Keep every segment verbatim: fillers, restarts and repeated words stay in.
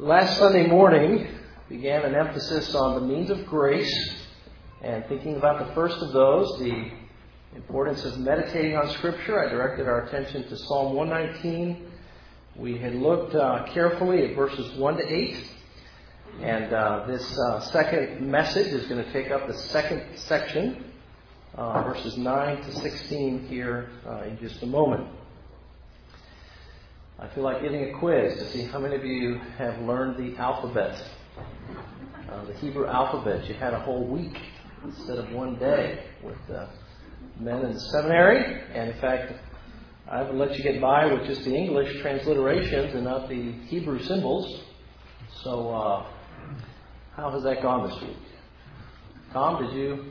Last Sunday morning began an emphasis on the means of grace, and thinking about the first of those, the importance of meditating on Scripture, I directed our attention to Psalm one nineteen. We had looked uh, carefully at verses one to eight, and uh, this uh, second message is going to take up the second section, uh, verses nine to sixteen here uh, in just a moment. I feel like giving a quiz to see how many of you have learned the alphabet, uh, the Hebrew alphabet. You had a whole week instead of one day with uh, men in the seminary. And in fact, I would let you get by with just the English transliterations and not the Hebrew symbols. So uh, how has that gone this week? Tom, did you?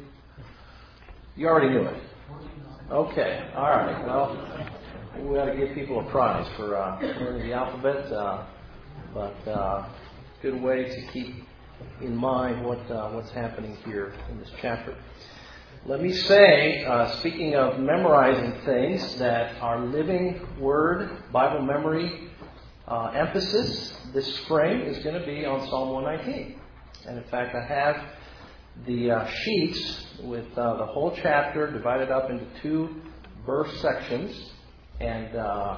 You already knew it. Okay. All right. Well, we ought to give people a prize for uh, learning the alphabet, uh, but uh, good way to keep in mind what uh, what's happening here in this chapter. Let me say, uh, speaking of memorizing things, that our Living Word Bible memory uh, emphasis this spring is going to be on Psalm one nineteen. And in fact, I have the uh, sheets with uh, the whole chapter divided up into two verse sections. And uh,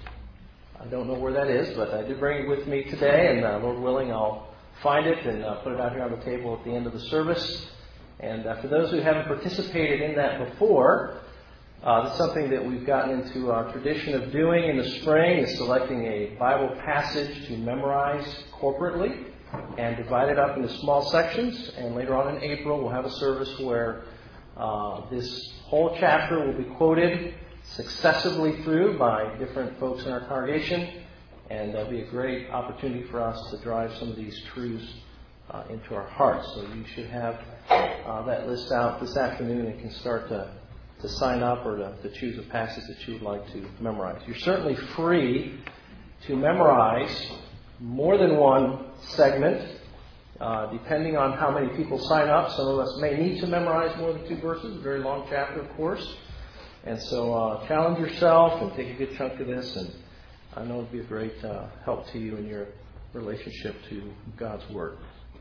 I don't know where that is, but I did bring it with me today, and uh, Lord willing, I'll find it and uh, put it out here on the table at the end of the service. And uh, for those who haven't participated in that before, uh, that's something that we've gotten into our tradition of doing in the spring, is selecting a Bible passage to memorize corporately and divide it up into small sections. And later on in April, we'll have a service where uh, this whole chapter will be quoted successively through by different folks in our congregation, and that'll be a great opportunity for us to drive some of these truths uh, into our hearts. So you should have uh, that list out this afternoon and can start to, to sign up or to, to choose a passage that you would like to memorize. You're certainly free to memorize more than one segment, uh, depending on how many people sign up. Some of us may need to memorize more than two verses, a very long chapter, of course. And so uh, challenge yourself and take a good chunk of this, and I know it'll be a great uh, help to you in your relationship to God's Word.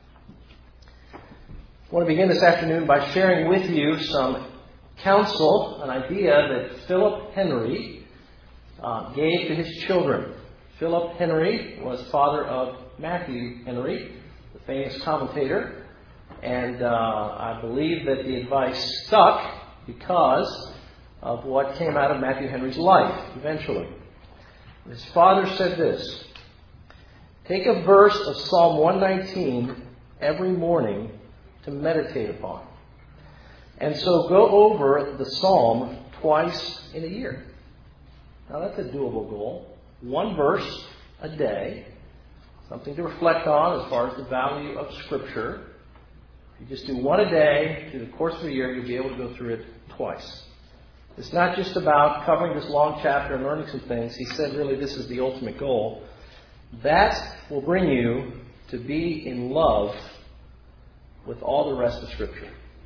I want to begin this afternoon by sharing with you some counsel, an idea that Philip Henry uh, gave to his children. Philip Henry was father of Matthew Henry, the famous commentator, and uh, I believe that the advice stuck because of what came out of Matthew Henry's life eventually. His father said this: take a verse of Psalm one nineteen every morning to meditate upon. And so go over the psalm twice in a year. Now that's a doable goal. One verse a day. Something to reflect on as far as the value of Scripture. If you just do one a day through the course of a year, you'll be able to go through it twice. It's not just about covering this long chapter and learning some things. He said really this is the ultimate goal. That will bring you to be in love with all the rest of Scripture.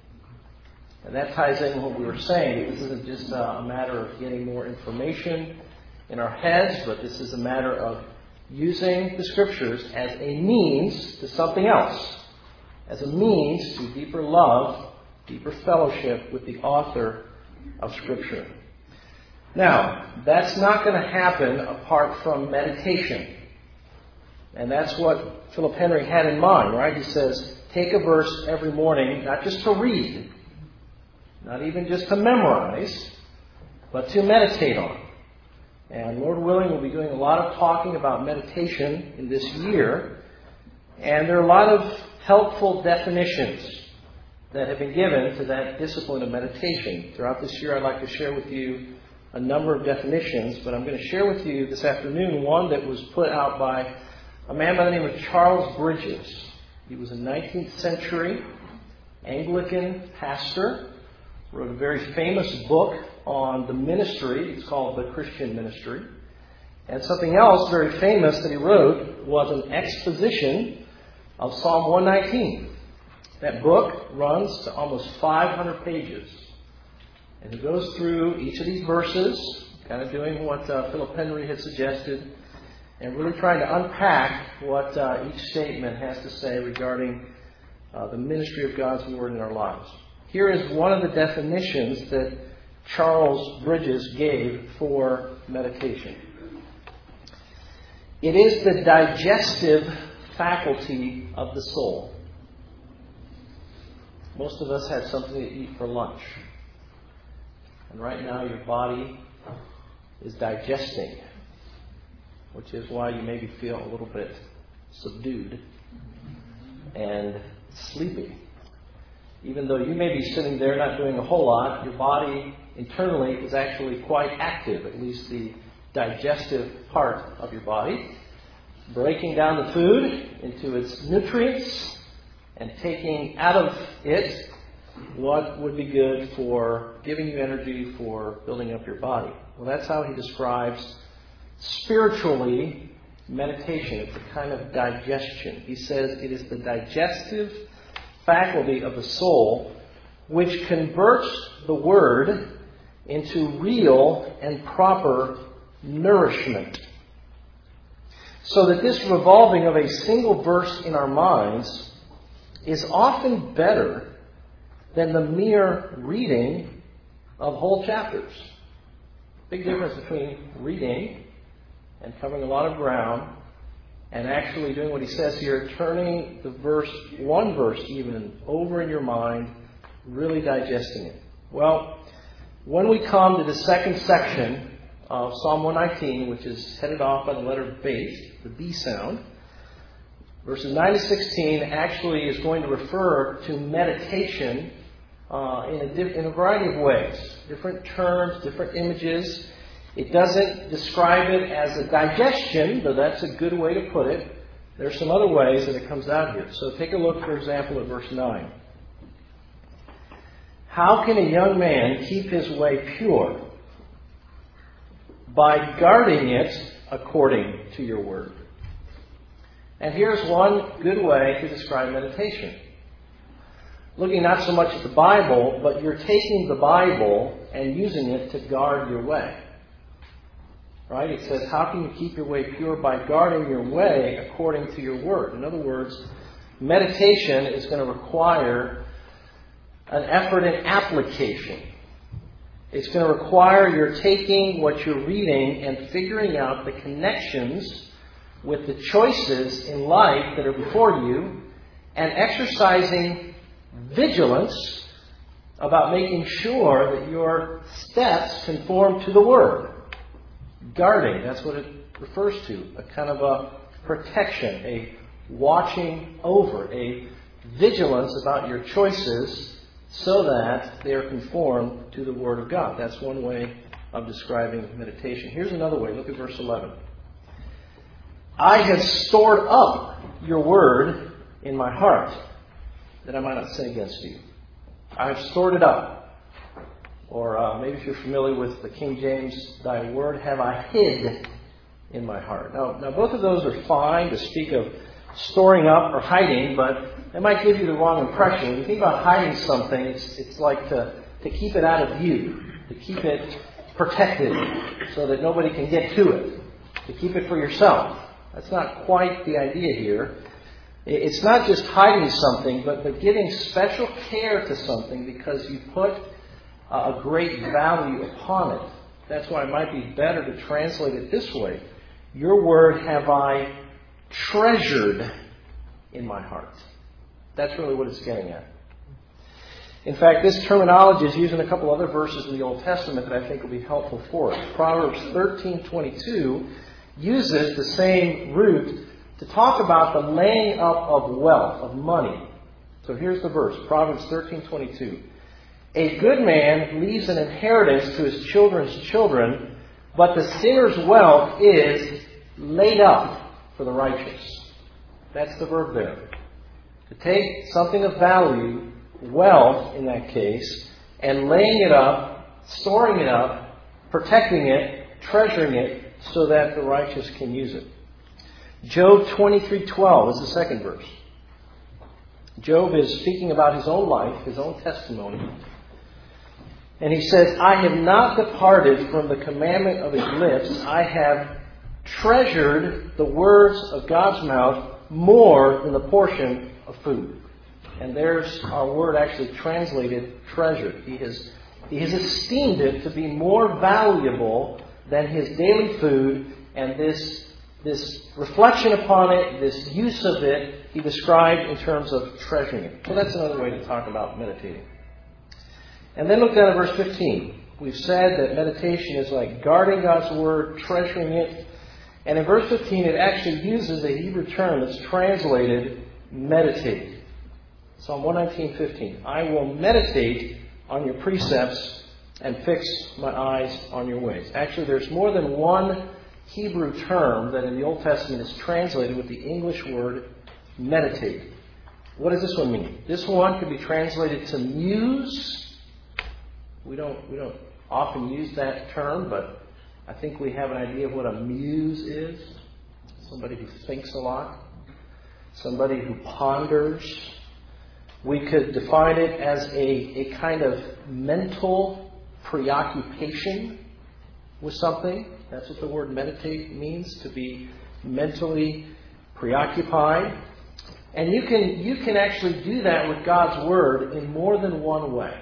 And that ties in what we were saying. This isn't just a matter of getting more information in our heads, but this is a matter of using the Scriptures as a means to something else. As a means to deeper love, deeper fellowship with the author of Scripture. Now, that's not going to happen apart from meditation. And that's what Philip Henry had in mind, right? He says, take a verse every morning, not just to read, not even just to memorize, but to meditate on. And Lord willing, we'll be doing a lot of talking about meditation in this year. And there are a lot of helpful definitions that have been given to that discipline of meditation. Throughout this year, I'd like to share with you a number of definitions, but I'm going to share with you this afternoon one that was put out by a man by the name of Charles Bridges. He was a nineteenth century Anglican pastor, wrote a very famous book on the ministry. It's called The Christian Ministry. And something else very famous that he wrote was an exposition of Psalm one nineteen. That book runs to almost five hundred pages. And he goes through each of these verses, kind of doing what uh, Philip Henry had suggested, and really trying to unpack what uh, each statement has to say regarding uh, the ministry of God's Word in our lives. Here is one of the definitions that Charles Bridges gave for meditation. It is the digestive faculty of the soul. Most of us have something to eat for lunch. And right now your body is digesting, which is why you maybe feel a little bit subdued and sleepy. Even though you may be sitting there not doing a whole lot, your body internally is actually quite active, at least the digestive part of your body, breaking down the food into its nutrients and taking out of it what would be good for giving you energy for building up your body. Well, that's how he describes spiritually meditation. It's a kind of digestion. He says it is the digestive faculty of the soul which converts the Word into real and proper nourishment. So that this revolving of a single verse in our minds is often better than the mere reading of whole chapters. Big difference between reading and covering a lot of ground and actually doing what he says here, turning the verse, one verse even, over in your mind, really digesting it. Well, when we come to the second section of Psalm one nineteen, which is headed off by the letter Bet, the B sound, verses nine to sixteen actually is going to refer to meditation uh, in, a diff- in a variety of ways. Different terms, different images. It doesn't describe it as a digestion, though that's a good way to put it. There are some other ways that it comes out here. So take a look, for example, at verse nine. How can a young man keep his way pure? By guarding it according to your word. And here's one good way to describe meditation. Looking not so much at the Bible, but you're taking the Bible and using it to guard your way. Right? It says, how can you keep your way pure? By guarding your way according to your word. In other words, meditation is going to require an effort in application. It's going to require your taking what you're reading and figuring out the connections with the choices in life that are before you and exercising vigilance about making sure that your steps conform to the Word. Guarding, that's what it refers to. A kind of a protection, a watching over, a vigilance about your choices so that they are conformed to the Word of God. That's one way of describing meditation. Here's another way. Look at verse eleven. I have stored up your word in my heart, that I might not sin against you. I have stored it up. Or uh, maybe if you're familiar with the King James, thy word have I hid in my heart. Now, now both of those are fine to speak of storing up or hiding, but it might give you the wrong impression. When you think about hiding something, it's, it's like to, to keep it out of view, to keep it protected so that nobody can get to it, to keep it for yourself. That's not quite the idea here. It's not just hiding something, but, but giving special care to something because you put a great value upon it. That's why it might be better to translate it this way. Your word have I treasured in my heart. That's really what it's getting at. In fact, this terminology is used in a couple other verses in the Old Testament that I think will be helpful for us. Proverbs thirteen twenty-two uses the same root to talk about the laying up of wealth, of money. So here's the verse, Proverbs thirteen twenty-two. A good man leaves an inheritance to his children's children, but the sinner's wealth is laid up for the righteous. That's the verb there. To take something of value, wealth in that case, and laying it up, storing it up, protecting it, treasuring it, so that the righteous can use it. Job twenty-three twelve is the second verse. Job is speaking about his own life, his own testimony. And he says, I have not departed from the commandment of his lips. I have treasured the words of God's mouth more than the portion of food. And there's our word actually translated treasured. He has, he has esteemed it to be more valuable than his daily food, and this, this reflection upon it, this use of it, he described in terms of treasuring it. So that's another way to talk about meditating. And then look down at verse fifteen. We've said that meditation is like guarding God's word, treasuring it. And in verse fifteen, it actually uses a Hebrew term that's translated meditate. Psalm one nineteen, fifteen. I will meditate on your precepts and fix my eyes on your ways. Actually, there's more than one Hebrew term that in the Old Testament is translated with the English word meditate. What does this one mean? This one could be translated to muse. We don't, we don't often use that term, but I think we have an idea of what a muse is. Somebody who thinks a lot. Somebody who ponders. We could define it as a, a kind of mental preoccupation with something. That's what the word meditate means, to be mentally preoccupied. And you can, you can actually do that with God's Word in more than one way.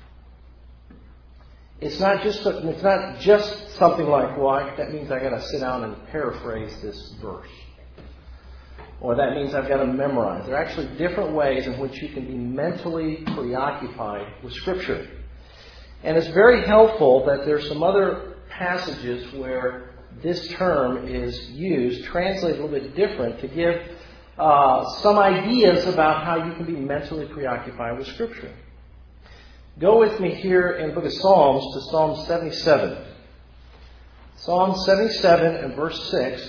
It's not just it's not just something like, well, I, that means I got to sit down and paraphrase this verse. Or that means I've got to memorize. There are actually different ways in which you can be mentally preoccupied with Scripture. And it's very helpful that there's some other passages where this term is used, translated a little bit different, to give uh, some ideas about how you can be mentally preoccupied with Scripture. Go with me here in the book of Psalms to Psalm seventy-seven. Psalm seventy-seven and verse six.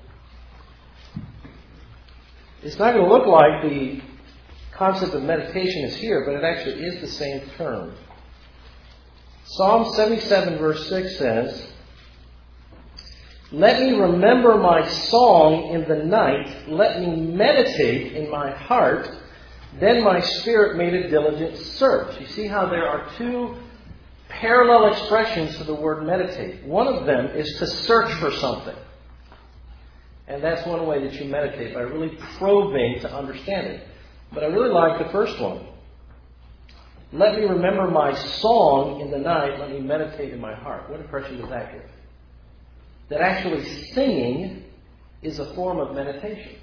It's not going to look like the concept of meditation is here, but it actually is the same term. Psalm seventy-seven verse six says, let me remember my song in the night. Let me meditate in my heart. Then my spirit made a diligent search. You see how there are two parallel expressions to the word meditate. One of them is to search for something. And that's one way that you meditate, by really probing to understand it. But I really like the first one. Let me remember my song in the night. Let me meditate in my heart. What impression does that give? That actually singing is a form of meditation.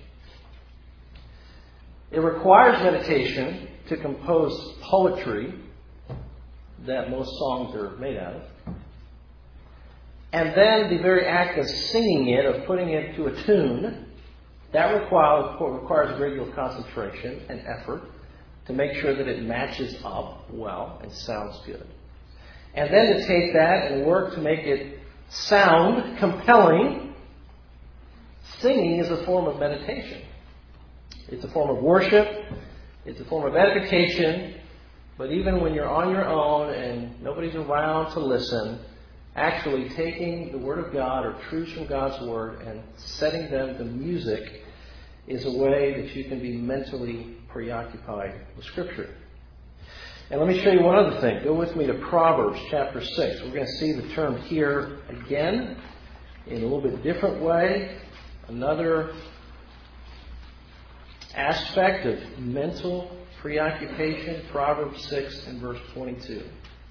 It requires meditation to compose poetry that most songs are made out of. And then the very act of singing it, of putting it to a tune, that requires, requires a great deal of concentration and effort to make sure that it matches up well and sounds good. And then to take that and work to make it sound compelling. Singing is a form of meditation. It's a form of worship. It's a form of edification. But even when you're on your own and nobody's around to listen, actually taking the Word of God or truths from God's Word and setting them to music is a way that you can be mentally preoccupied with Scripture. And let me show you one other thing. Go with me to Proverbs chapter six. We're going to see the term here again in a little bit different way. Another aspect of mental preoccupation. Proverbs six and verse twenty-two.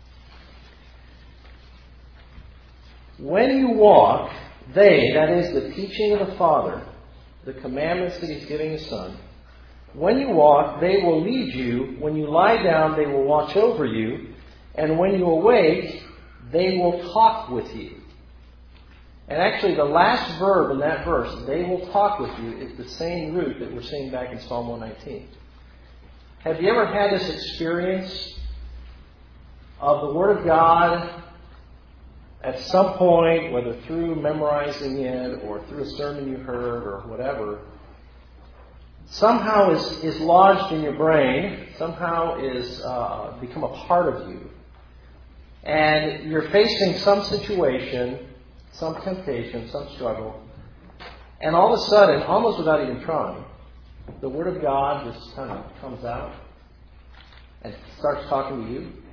When you walk, they, that is the teaching of the Father, the commandments that He's giving His Son, when you walk, they will lead you. When you lie down, they will watch over you. And when you awake, they will talk with you. And actually, the last verb in that verse, they will talk with you, is the same root that we're seeing back in Psalm one nineteen. Have you ever had this experience of the Word of God at some point, whether through memorizing it or through a sermon you heard or whatever, somehow is, is lodged in your brain, somehow is uh, become a part of you, and you're facing some situation, some tempation, some struggle, and all of a sudden, almost without even trying, the Word of God just kind of comes out and starts talking to you.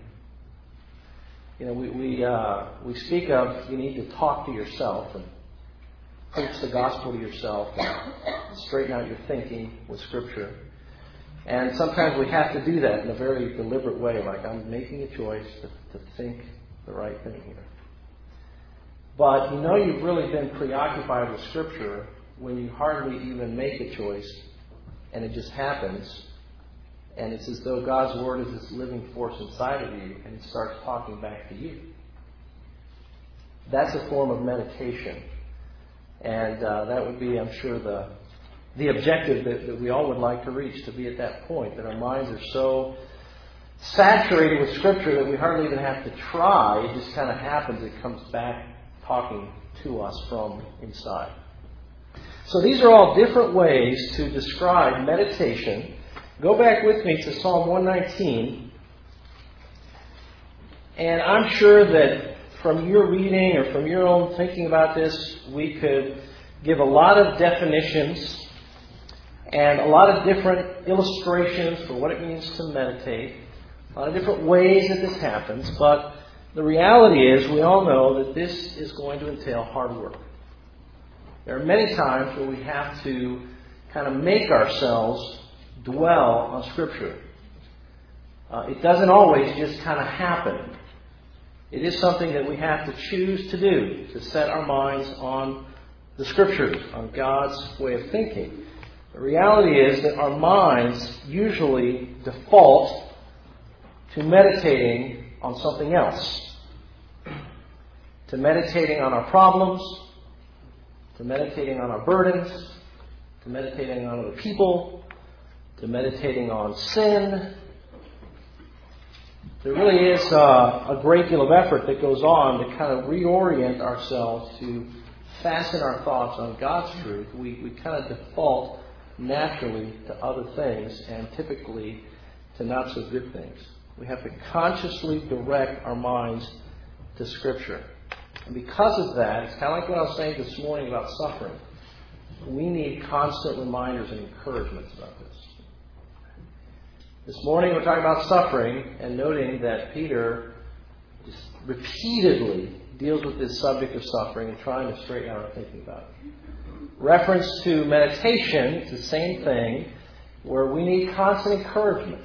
You know, we we, uh, we speak of you need to talk to yourself, and preach the gospel to yourself and straighten out your thinking with Scripture. And sometimes we have to do that in a very deliberate way, like I'm making a choice to, to think the right thing here. But you know you've really been preoccupied with Scripture when you hardly even make a choice and it just happens. And it's as though God's Word is this living force inside of you and it starts talking back to you. That's a form of meditation. And uh, that would be, I'm sure, the the objective that, that we all would like to reach, to be at that point, that our minds are so saturated with Scripture that we hardly even have to try. It just kind of happens. It comes back talking to us from inside. So these are all different ways to describe meditation. Go back with me to Psalm one nineteen. And I'm sure that from your reading or from your own thinking about this, we could give a lot of definitions and a lot of different illustrations for what it means to meditate. A lot of different ways that this happens. But the reality is, we all know that this is going to entail hard work. There are many times where we have to kind of make ourselves dwell on Scripture. Uh, it doesn't always just kind of happen. It is something that we have to choose to do, to set our minds on the Scriptures, on God's way of thinking. The reality is that our minds usually default to meditating on something else. To meditating on our problems, to meditating on our burdens, to meditating on other people, to meditating on sin. There really is uh, a great deal of effort that goes on to kind of reorient ourselves, to fasten our thoughts on God's truth. We, we kind of default naturally to other things, and typically to not so good things. We have to consciously direct our minds to Scripture. And because of that, it's kind of like what I was saying this morning about suffering. We need constant reminders and encouragements about this. This morning we're talking about suffering and noting that Peter just repeatedly deals with this subject of suffering and trying to straighten out our thinking about it. Reference to meditation is the same thing, where we need constant encouragement.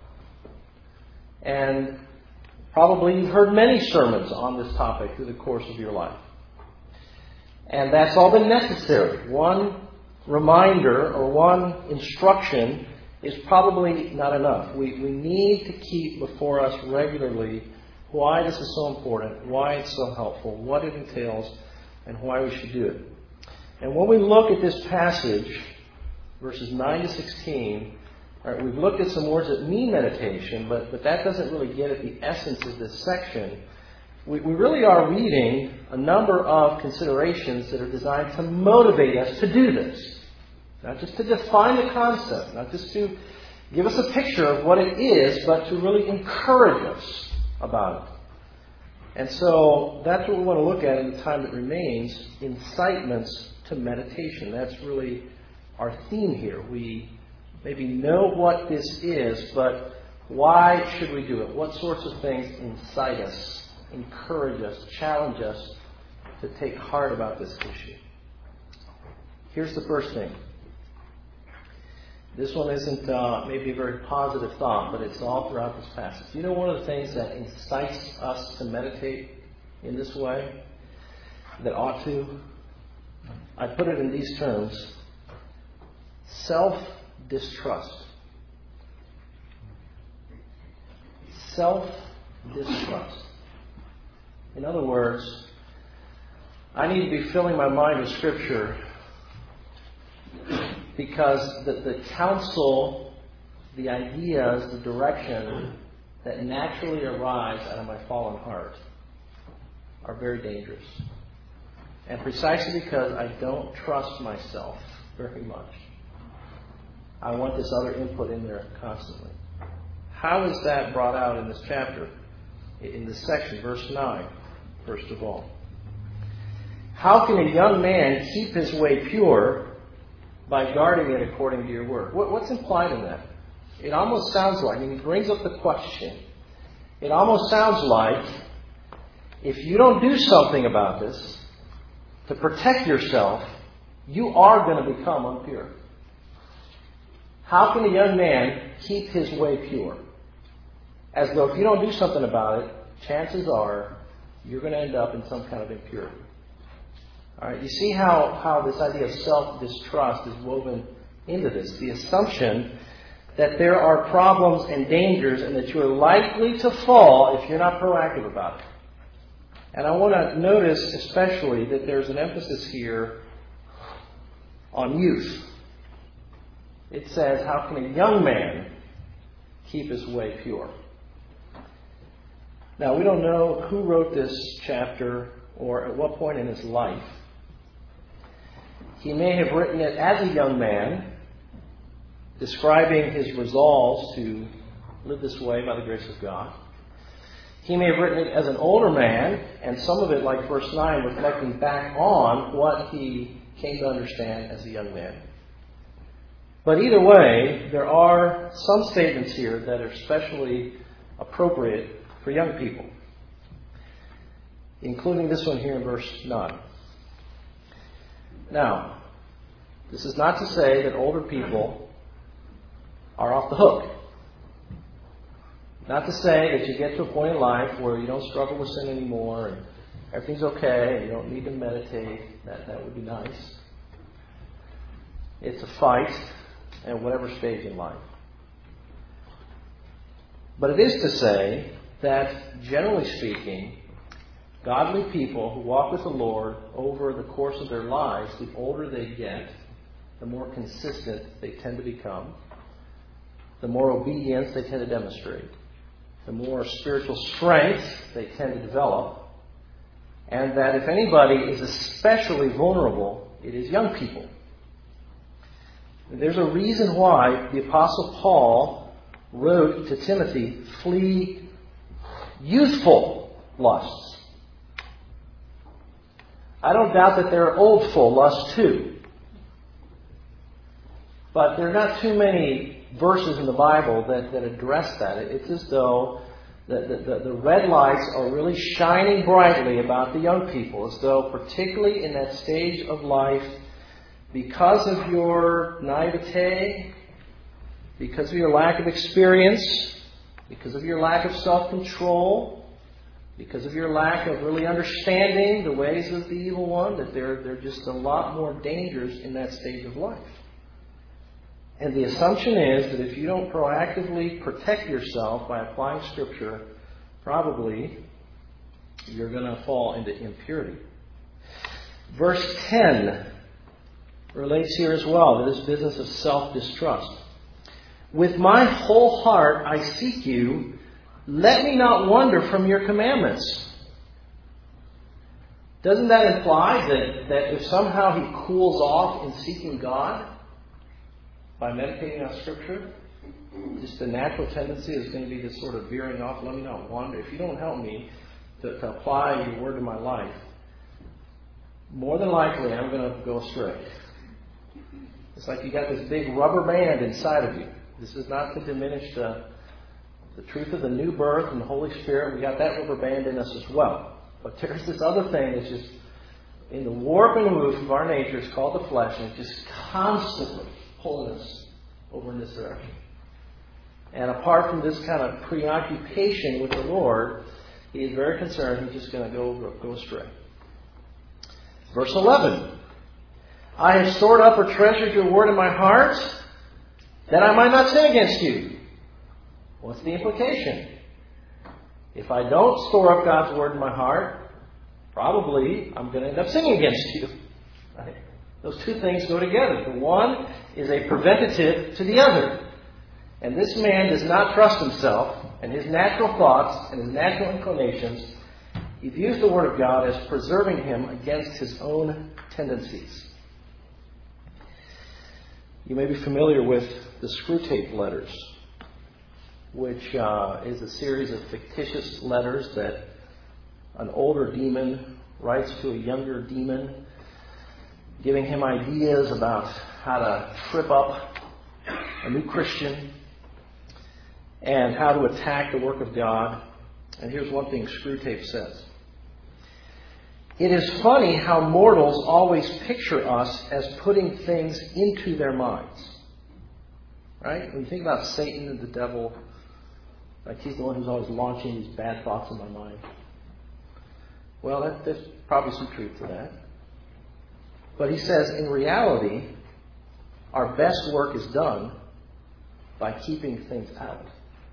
And probably you've heard many sermons on this topic through the course of your life. And that's all been necessary. One reminder or one instruction is probably not enough. We, we need to keep before us regularly why this is so important, why it's so helpful, what it entails, and why we should do it. And when we look at this passage, verses nine to sixteen, all right, we've looked at some words that mean meditation, but, but that doesn't really get at the essence of this section. We, we really are reading a number of considerations that are designed to motivate us to do this. Not just to define the concept, not just to give us a picture of what it is, but to really encourage us about it. And so that's what we want to look at in the time that remains, incitements to meditation. That's really our theme here. We maybe know what this is, but why should we do it? What sorts of things incite us, encourage us, challenge us to take heart about this issue? Here's the first thing. This one isn't uh, maybe a very positive thought, but it's all throughout this passage. You know one of the things that incites us to meditate in this way, that ought to? I put it in these terms: self-distrust. Self-distrust. In other words, I need to be filling my mind with Scripture because the, the counsel, the ideas, the direction that naturally arise out of my fallen heart are very dangerous. And precisely because I don't trust myself very much, I want this other input in there constantly. How is that brought out in this chapter? In this section, verse nine, first of all. How can a young man keep his way pure by guarding it according to your word? What, what's implied in that? It almost sounds like, and he brings up the question, it almost sounds like if you don't do something about this to protect yourself, you are going to become impure. How can a young man keep his way pure? As though if you don't do something about it, chances are you're going to end up in some kind of impurity. All right, you see how, how this idea of self-distrust is woven into this. The assumption that there are problems and dangers and that you're likely to fall if you're not proactive about it. And I want to notice especially that there's an emphasis here on youth. It says, how can a young man keep his way pure? Now, we don't know who wrote this chapter or at what point in his life. He may have written it as a young man, describing his resolves to live this way by the grace of God. He may have written it as an older man, and some of it, like verse nine, reflecting back on what he came to understand as a young man. But either way, there are some statements here that are especially appropriate for young people, including this one here in verse nine. Now, this is not to say that older people are off the hook. Not to say that you get to a point in life where you don't struggle with sin anymore and everything's okay and you don't need to meditate. That, that would be nice. It's a fight at whatever stage in life. But it is to say that, generally speaking, godly people who walk with the Lord over the course of their lives, the older they get, the more consistent they tend to become, the more obedience they tend to demonstrate, the more spiritual strength they tend to develop, and that if anybody is especially vulnerable, it is young people. There's a reason why the Apostle Paul wrote to Timothy, flee youthful lusts. I don't doubt that there are oldful lusts too. But there are not too many verses in the Bible that, that address that. It's as though the, the, the red lights are really shining brightly about the young people, as though particularly in that stage of life, because of your naivete, because of your lack of experience, because of your lack of self-control, because of your lack of really understanding the ways of the evil one, that there, there are just a lot more dangers in that stage of life. And the assumption is that if you don't proactively protect yourself by applying Scripture, probably you're going to fall into impurity. Verse ten relates here as well to this business of self-distrust. With my whole heart I seek you. Let me not wander from your commandments. Doesn't that imply that, that if somehow he cools off in seeking God by meditating on Scripture, just the natural tendency is going to be this sort of veering off? Let me not wander. If you don't help me to, to apply your word to my life, more than likely I'm going to go astray. It's like you got this big rubber band inside of you. This is not to diminish the, the truth of the new birth and the Holy Spirit. We got that rubber band in us as well. But there's this other thing that's just in the warp and woof of our nature. It's called the flesh, and it's just constantly pulling us over in this direction. And apart from this kind of preoccupation with the Lord, he is very concerned he's just going to go, go astray. Verse eleven. I have stored up or treasured your word in my heart, that I might not sin against you. What's the implication? If I don't store up God's word in my heart, probably I'm going to end up sinning against you. Right? Those two things go together. The one is a preventative to the other. And this man does not trust himself and his natural thoughts and his natural inclinations. He views the word of God as preserving him against his own tendencies. You may be familiar with the Screwtape Letters, which uh, is a series of fictitious letters that an older demon writes to a younger demon, giving him ideas about how to trip up a new Christian and how to attack the work of God. And here's one thing Screwtape says. It is funny how mortals always picture us as putting things into their minds. Right? When you think about Satan and the devil, like he's the one who's always launching these bad thoughts in my mind. Well, that, there's probably some truth to that. But he says, in reality, our best work is done by keeping things out.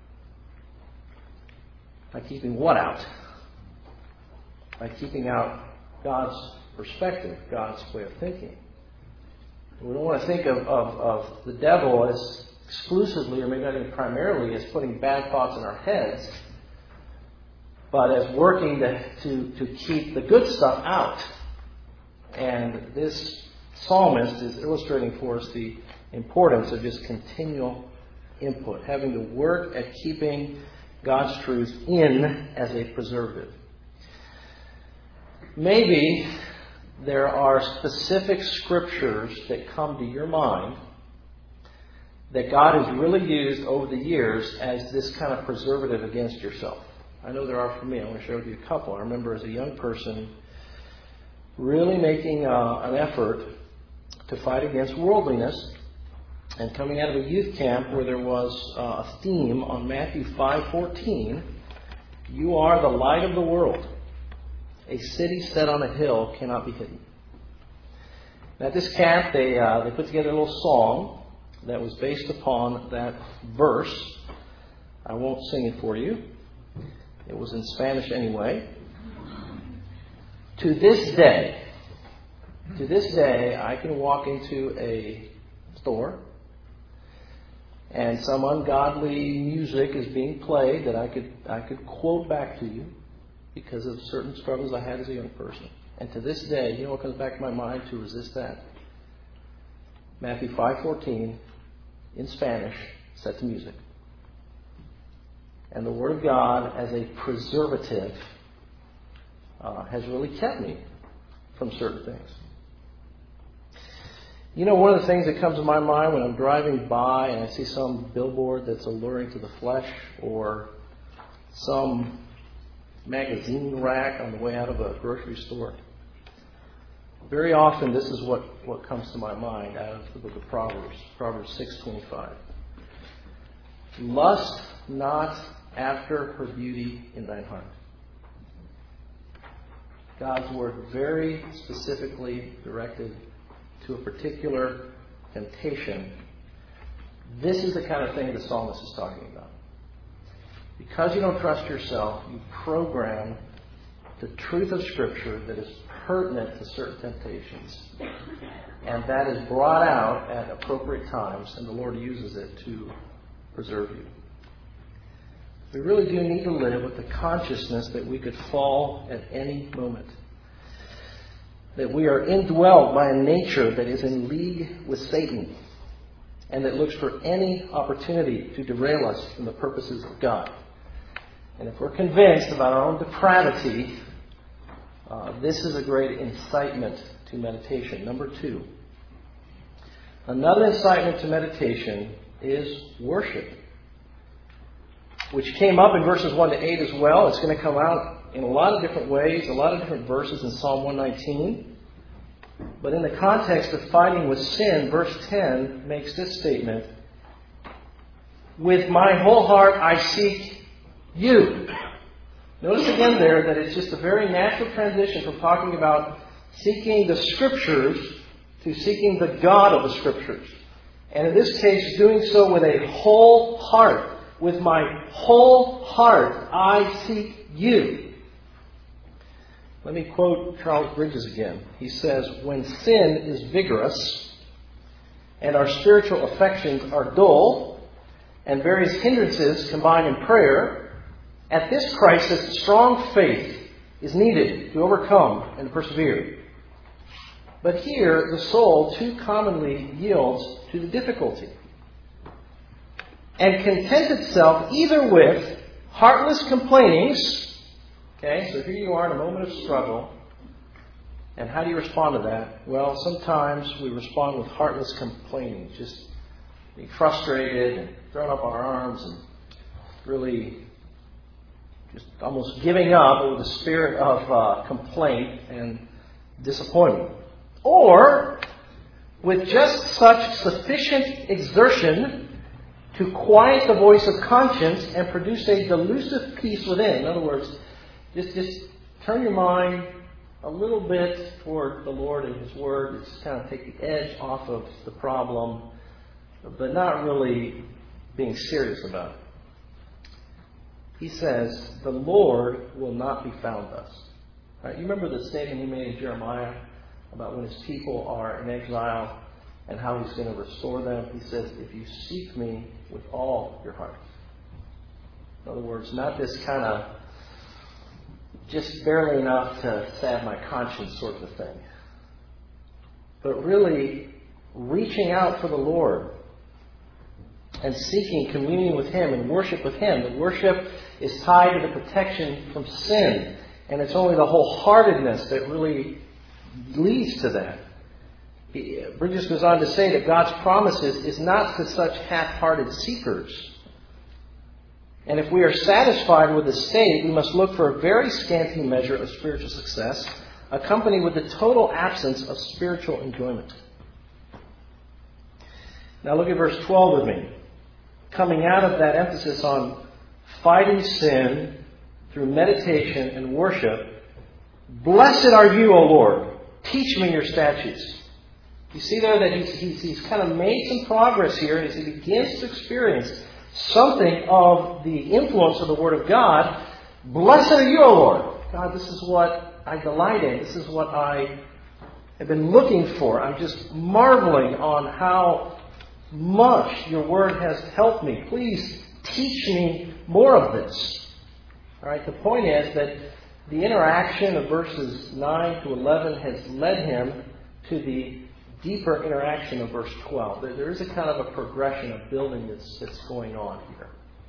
By keeping what out? By keeping out God's perspective, God's way of thinking. We don't want to think of, of, of the devil as exclusively, or maybe not even primarily, as putting bad thoughts in our heads, but as working to, to, to keep the good stuff out. And this psalmist is illustrating for us the importance of just continual input, having to work at keeping God's truth in as a preservative. Maybe there are specific scriptures that come to your mind that God has really used over the years as this kind of preservative against yourself. I know there are for me. I want to share with you a couple. I remember as a young person really making uh, an effort to fight against worldliness, and coming out of a youth camp where there was uh, a theme on Matthew five fourteen, you are the light of the world. A city set on a hill cannot be hidden. At this camp, they uh, they put together a little song that was based upon that verse. I won't sing it for you. It was in Spanish anyway. To this day, to this day, I can walk into a store and some ungodly music is being played that I could I could quote back to you because of certain struggles I had as a young person. And to this day, you know what comes back to my mind to resist that? Matthew five fourteen in Spanish, set to music. And the Word of God as a preservative uh, has really kept me from certain things. You know, one of the things that comes to my mind when I'm driving by and I see some billboard that's alluring to the flesh, or some magazine rack on the way out of a grocery store. Very often this is what, what comes to my mind out of the book of Proverbs, Proverbs six twenty-five. Lust not after her beauty in thine heart. God's word very specifically directed to a particular temptation. This is the kind of thing the psalmist is talking about. Because you don't trust yourself, you program the truth of Scripture that is pertinent to certain temptations. And that is brought out at appropriate times, and the Lord uses it to preserve you. We really do need to live with the consciousness that we could fall at any moment. That we are indwelt by a nature that is in league with Satan, and that looks for any opportunity to derail us from the purposes of God. And if we're convinced about our own depravity, uh, this is a great incitement to meditation. Number two, another incitement to meditation is worship, which came up in verses one to eight as well. It's going to come out in a lot of different ways, a lot of different verses in Psalm one nineteen. But in the context of fighting with sin, verse ten makes this statement: with my whole heart I seek you. Notice again there that it's just a very natural transition from talking about seeking the Scriptures to seeking the God of the Scriptures. And in this case, doing so with a whole heart. With my whole heart I seek you. Let me quote Charles Bridges again. He says, when sin is vigorous and our spiritual affections are dull and various hindrances combine in prayer, at this crisis strong faith is needed to overcome and persevere. But here the soul too commonly yields to the difficulty and contents itself either with heartless complainings. Okay, so here you are in a moment of struggle. And how do you respond to that? Well, sometimes we respond with heartless complaining, just being frustrated and throwing up our arms and really just almost giving up with a spirit of uh, complaint and disappointment. Or with just such sufficient exertion to quiet the voice of conscience and produce a delusive peace within. In other words, just, just turn your mind a little bit toward the Lord and His Word. Just kind of take the edge off of the problem, but not really being serious about it. He says, the Lord will not be found thus. Right? You remember the statement He made in Jeremiah about when His people are in exile and how He's going to restore them? He says, if you seek me with all your heart. In other words, not this kind of just barely enough to salve my conscience sort of thing, but really reaching out for the Lord and seeking communion with Him and worship with Him. The worship is tied to the protection from sin, and it's only the wholeheartedness that really leads to that. He, Bridges goes on to say that God's promises is not to such half-hearted seekers. And if we are satisfied with the state, we must look for a very scanty measure of spiritual success, accompanied with the total absence of spiritual enjoyment. Now look at verse twelve with me. Coming out of that emphasis on fighting sin through meditation and worship, blessed are you, O Lord. Teach me your statutes. You see there that he's, he's, he's kind of made some progress here as he begins to experience something of the influence of the Word of God. Blessed are you, O Lord. God, this is what I delight in. This is what I have been looking for. I'm just marveling on how much your Word has helped me. Please teach me more of this. All right. The point is that the interaction of verses nine to eleven has led him to the deeper interaction of verse twelve. There is a kind of a progression of building that's, that's going on here.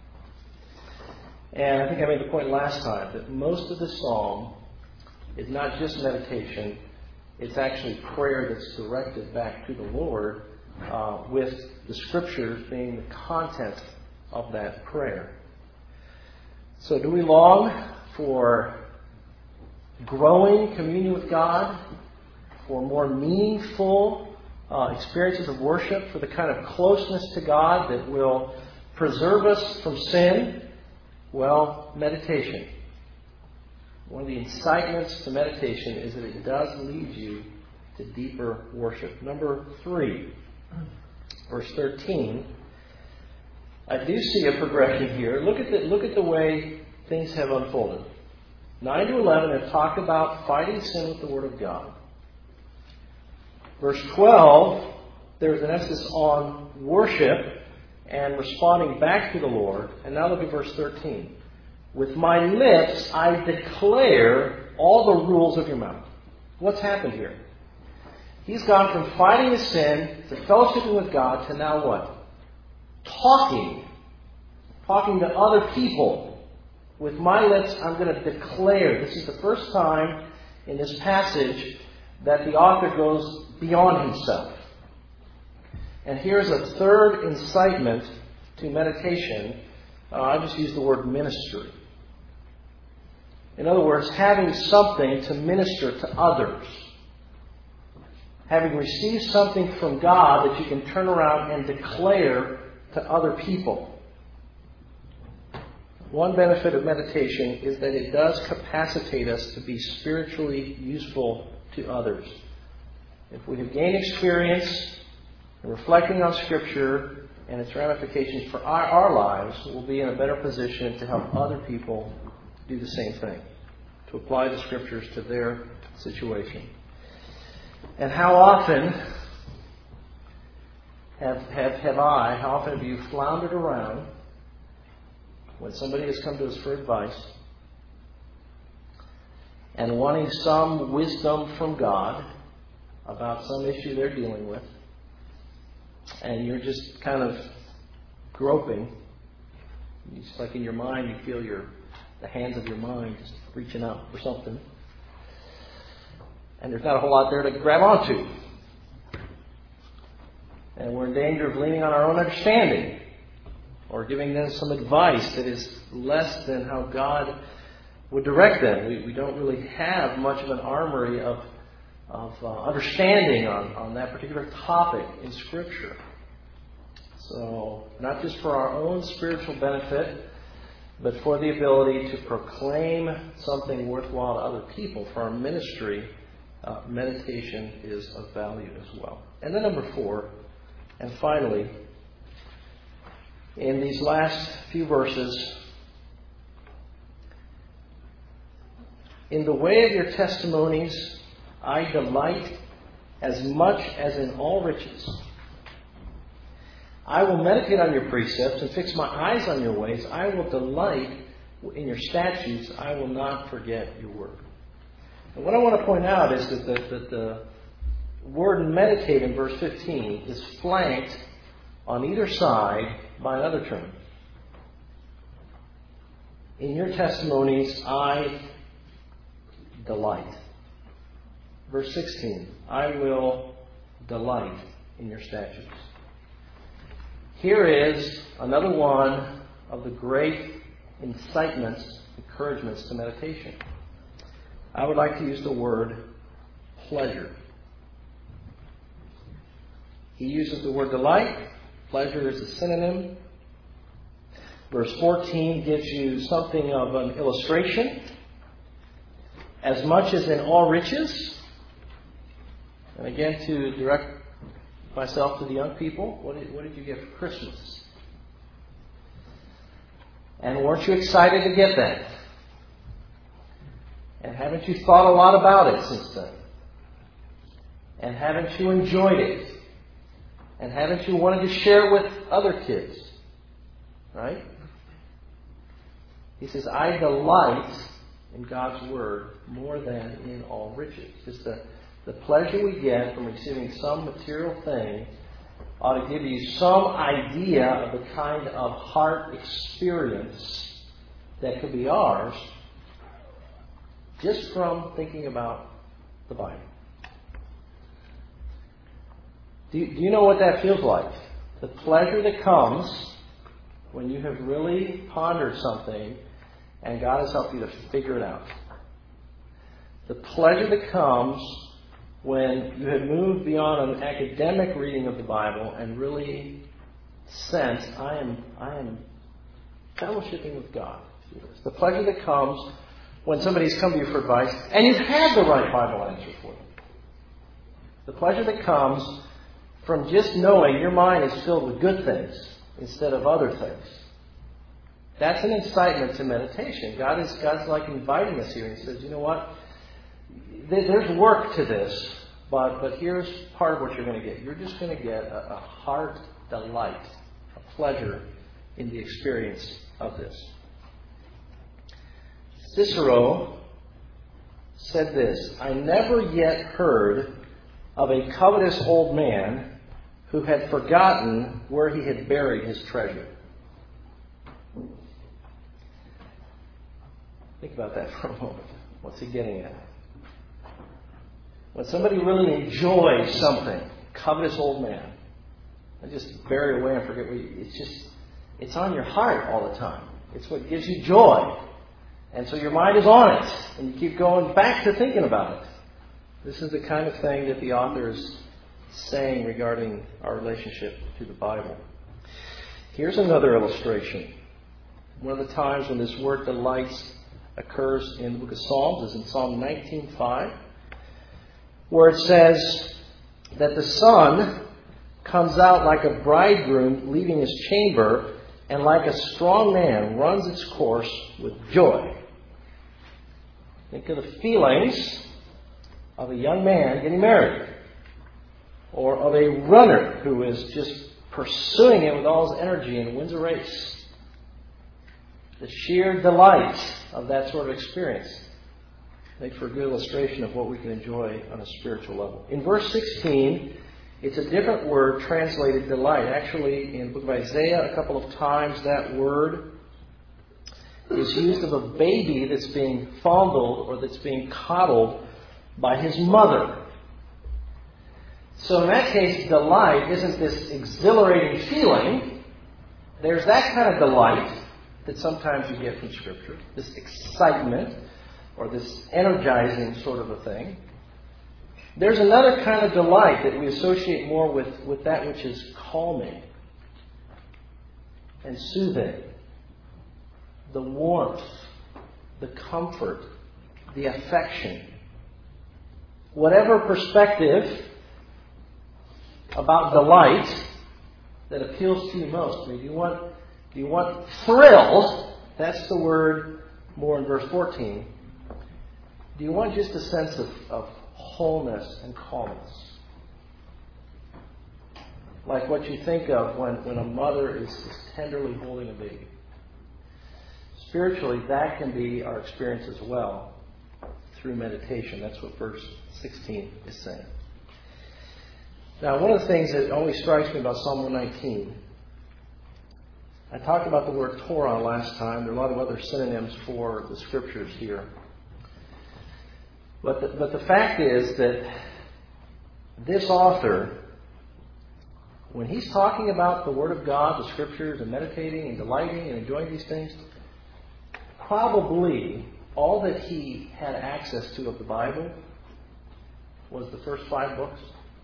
And I think I made the point last time that most of the psalm is not just meditation. It's actually prayer that's directed back to the Lord, uh, with the Scriptures being the content of that prayer. So do we long for growing communion with God, for more meaningful uh, experiences of worship, for the kind of closeness to God that will preserve us from sin? Well, meditation. One of the incitements to meditation is that it does lead you to deeper worship. Number three, verse thirteen. I do see a progression here. Look at the, look at the way things have unfolded. nine to eleven have talked about fighting sin with the Word of God. Verse twelve, there's an emphasis on worship and responding back to the Lord. And now look at verse thirteen. With my lips I declare all the rules of your mouth. What's happened here? He's gone from fighting his sin to fellowshipping with God to now what? Talking. Talking to other people. With my lips I'm going to declare. This is the first time in this passage that the author goes beyond himself. And here's a third incitement to meditation. Uh, I just use the word ministry. In other words, having something to minister to others. Having received something from God that you can turn around and declare to other people. One benefit of meditation is that it does capacitate us to be spiritually useful to others. If we have gained experience in reflecting on Scripture and its ramifications for our, our lives, we'll be in a better position to help other people do the same thing, to apply the Scriptures to their situation. And how often have, have, have I, how often have you floundered around when somebody has come to us for advice and wanting some wisdom from God about some issue they're dealing with, and you're just kind of groping. It's like in your mind you feel your the hands of your mind just reaching out for something. And there's not a whole lot there to grab onto. And we're in danger of leaning on our own understanding or giving them some advice that is less than how God would direct them. We, we don't really have much of an armory of, of uh, understanding on, on that particular topic in Scripture. So, not just for our own spiritual benefit, but for the ability to proclaim something worthwhile to other people. For our ministry, uh, meditation is of value as well. And then number four, and finally, in these last few verses, in the way of your testimonies, I delight as much as in all riches. I will meditate on your precepts and fix my eyes on your ways. I will delight in your statutes. I will not forget your word. And what I want to point out is that the, that the word meditate in verse fifteen is flanked on either side by another term. In your testimonies, I delight. Verse sixteen, I will delight in your statutes. Here is another one of the great incitements, encouragements to meditation. I would like to use the word pleasure. He uses the word delight. Pleasure is a synonym. Verse fourteen gives you something of an illustration. As much as in all riches. And again, to direct myself to the young people, what did, what did you get for Christmas? And weren't you excited to get that? And haven't you thought a lot about it since then? And haven't you enjoyed it? And haven't you wanted to share it with other kids? Right? He says, I delight in God's Word more than in all riches. Just the, the pleasure we get from receiving some material thing ought to give you some idea of the kind of heart experience that could be ours just from thinking about the Bible. Do you, do you know what that feels like? The pleasure that comes when you have really pondered something and God has helped you to figure it out. The pleasure that comes when you have moved beyond an academic reading of the Bible and really sense, I am, I am fellowshipping with God. The pleasure that comes when somebody's come to you for advice and you've had the right Bible answer for them. The pleasure that comes from just knowing your mind is filled with good things instead of other things. That's an incitement to meditation. God is God's like inviting us here. He says, you know what? There's work to this, but, but here's part of what you're going to get. You're just going to get a, a heart delight, a pleasure in the experience of this. Cicero said this, I never yet heard of a covetous old man who had forgotten where he had buried his treasure. Think about that for a moment. What's he getting at? When somebody really enjoys something, covetous old man, I just bury away and forget where you, it's just, it's on your heart all the time. It's what gives you joy. And so your mind is on it. And you keep going back to thinking about it. This is the kind of thing that the author is saying regarding our relationship to the Bible. Here's another illustration. One of the times when this word delights occurs in the book of Psalms is in Psalm nineteen five, where it says that the sun comes out like a bridegroom leaving his chamber, and like a strong man runs its course with joy. Think of the feelings of a young man getting married, or of a runner who is just pursuing it with all his energy and wins a race. The sheer delight of that sort of experience makes for a good illustration of what we can enjoy on a spiritual level. In verse sixteen, it's a different word translated delight. Actually, in the book of Isaiah, a couple of times that word is used of a baby that's being fondled or that's being coddled by his mother. So in that case, delight isn't this exhilarating feeling there's that kind of delight that sometimes you get from Scripture, this excitement or this energizing sort of a thing. There's another kind of delight that we associate more with, with that which is calming and soothing. The warmth, the comfort, the affection. Whatever perspective about delight that appeals to you most. I mean, do you want, do you want thrill? That's the word more in verse fourteen. Do you want just a sense of, of wholeness and calmness? Like what you think of when, when a mother is, is tenderly holding a baby. Spiritually, that can be our experience as well through meditation. That's what verse sixteen is saying. Now, one of the things that always strikes me about Psalm one nineteen, I talked about the word Torah last time. There are a lot of other synonyms for the Scriptures here. But the, but the fact is that this author, when he's talking about the Word of God, the Scriptures, and meditating and delighting and enjoying these things, probably all that he had access to of the Bible was the first five books.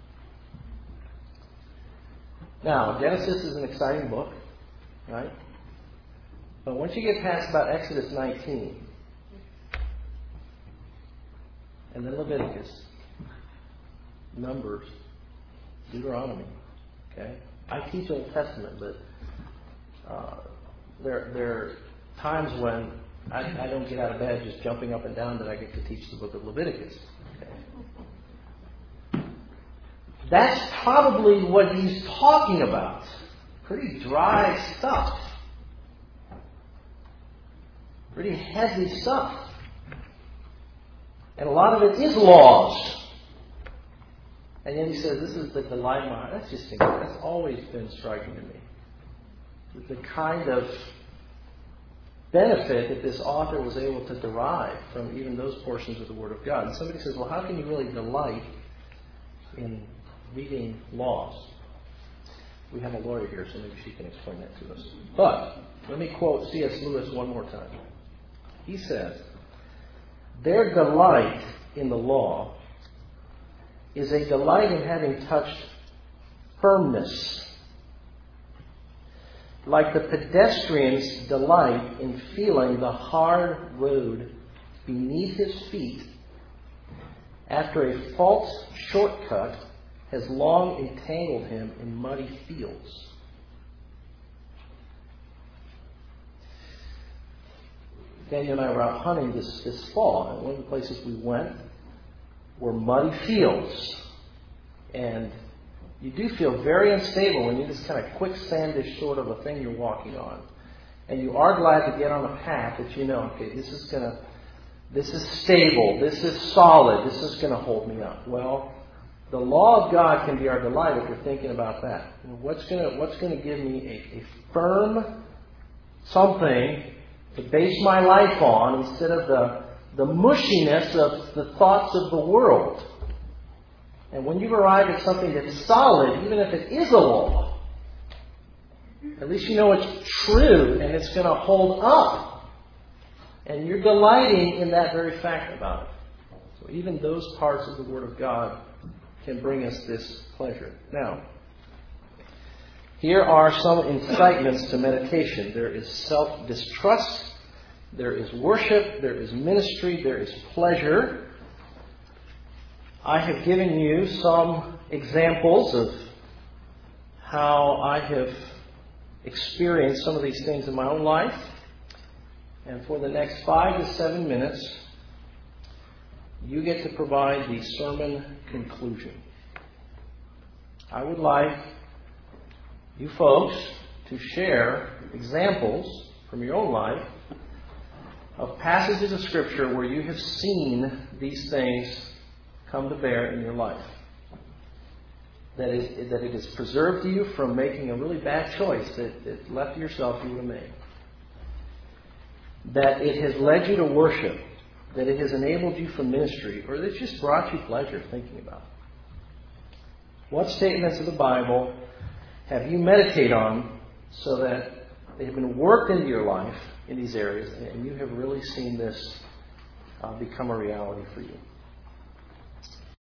Now, Genesis is an exciting book, right? But once you get past about Exodus nineteen, and then Leviticus, Numbers, Deuteronomy, okay? I teach Old Testament, but uh, there, there are times when I, I don't get out of bed just jumping up and down that I get to teach the book of Leviticus. Okay? That's probably what he's talking about. Pretty dry stuff. Pretty heavy stuff. And a lot of it is laws. And then he says, this is the delight of my heart. That's just, that's always been striking to me. The kind of benefit that this author was able to derive from even those portions of the Word of God. And somebody says, well, how can you really delight in reading laws? We have a lawyer here, so maybe she can explain that to us. But let me quote C S Lewis one more time. He says, their delight in the law is a delight in having touched firmness, like the pedestrian's delight in feeling the hard road beneath his feet after a false shortcut has long entangled him in muddy fields. Daniel and I were out hunting this, this fall, and one of the places we went were muddy fields. And you do feel very unstable when you're this kind of quicksandish sort of a thing you're walking on. And you are glad to get on a path that you know, okay, this is going to, this is stable, this is solid, this is going to hold me up. Well, the law of God can be our delight if we're thinking about that. What's going to, what's going to give me a, a firm something to base my life on instead of the, the mushiness of the thoughts of the world? And when you've arrived at something that's solid, even if it is a law, at least you know it's true and it's going to hold up. And you're delighting in that very fact about it. So even those parts of the Word of God can bring us this pleasure. Now, here are some incitements to meditation. There is self-distrust, there is worship, there is ministry, there is pleasure. I have given you some examples of how I have experienced some of these things in my own life. And for the next five to seven minutes, you get to provide the sermon conclusion. I would like you folks to share examples from your own life of passages of Scripture where you have seen these things come to bear in your life. That, is, that it has preserved you from making a really bad choice that, that left to yourself you would have made. That it has led you to worship. That it has enabled you for ministry, or that it's just brought you pleasure thinking about. What statements of the Bible have you meditated on so that they have been worked into your life in these areas, and you have really seen this uh, become a reality for you.